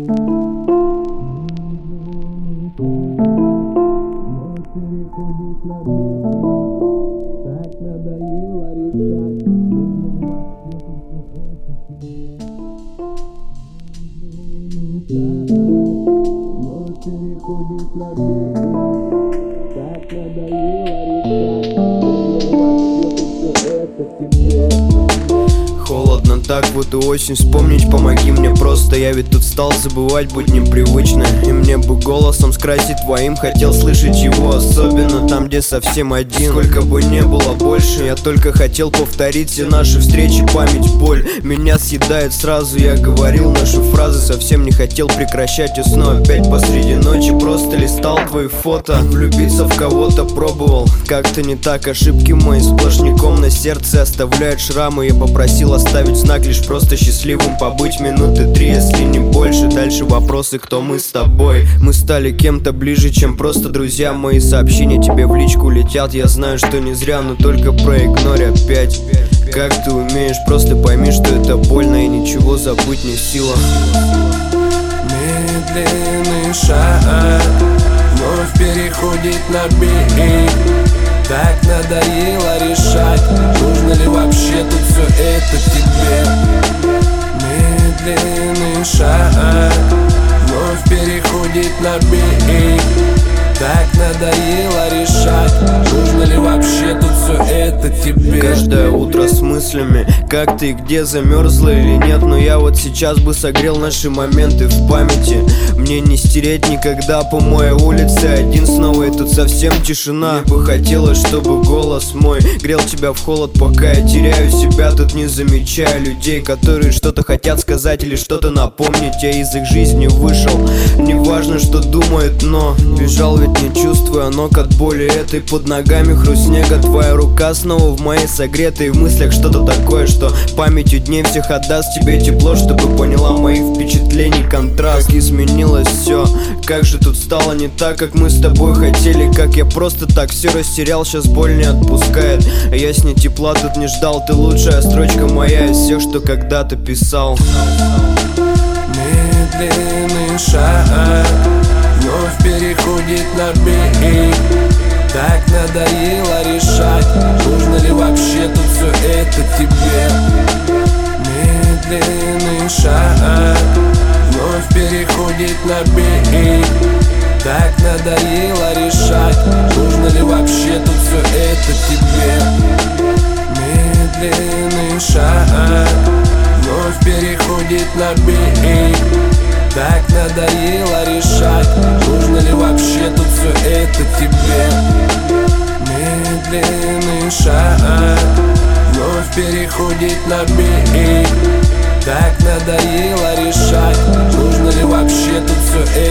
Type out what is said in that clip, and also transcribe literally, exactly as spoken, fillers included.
Переходит на бег, так надоело решать. Ночь переходит на бег, так надоело решать. Это тебе. Холодно так, вот и осень, вспомнить помоги мне просто. Я ведь тут стал забывать, будь непривычно. И мне бы голосом скрасить твоим, хотел слышать его. Особенно там, где совсем один. Сколько бы не было больше, я только хотел повторить все наши встречи. Память, боль меня съедает сразу. Я говорил наши фразы, совсем не хотел прекращать. И снова опять посреди ночи просто листал твои фото. Влюбиться в кого-то пробовал, как-то не так. Ошибки мои сплошняком на сердце оставляют шрамы. Я попросил оставить знак, лишь просто счастливым побыть минуты три, если не больше. Дальше вопросы, кто мы с тобой. Мы стали кем-то ближе, чем просто друзья. Мои сообщения тебе в личку летят. Я знаю, что не зря, но только проигнорь опять. Как ты умеешь, просто пойми, что это больно, и ничего забыть не в силах. Медленный шаг вновь переходит на бег. Так надоело решать, нужно ли вообще тут все это тебе. Медленный шаг вновь переходит на бег. Так надоело решать, нужно ли вообще тут все это тебе. Каждое утро с мыслями, как ты и где, замерзла или нет. Но я вот сейчас бы согрел наши моменты в памяти. Мне не стереть никогда по моей улице один снова, и тут совсем тишина. Мне бы хотелось, чтобы голос мой грел тебя в холод, пока я теряю себя. Тут не замечая людей, которые что-то хотят сказать или что-то напомнить. Я из их жизни вышел, неважно, что думают, но бежал ведь не чувствуя ног от боли этой. Под ногами хруст снега, твоя рука снова в моей согретой. В мыслях что-то такое, что памятью дней всех отдаст тебе тепло, чтобы поняла моих впечатлений контраст. Как изменилось все, как же тут стало не так, как мы с тобой хотели. Как я просто так все растерял, сейчас боль не отпускает. А я с ней тепла тут не ждал. Ты лучшая строчка моя из всех, что когда-то писал. Медленный шаг вновь переходит на бег. Так надоело решать, нужно ли вообще тут все это тебе. Медленный шаг вновь переходит на бег. Так надоело решать, нужно ли вообще тут все это тебе. Медленный шаг вновь переходит на бег. Так надоело решать, нужно ли вообще тут все это тебе. Медленный шаг вновь переходит на бег. Так надоело решать, нужно ли вообще тут все это